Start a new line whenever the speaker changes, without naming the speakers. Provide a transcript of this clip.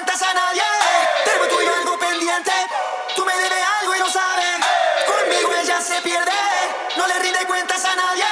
cuentas a nadie. Tenemos tú y yo algo pendiente. Tú me debes algo y lo sabes. Conmigo ella se pierde. No le rinde cuentas a nadie.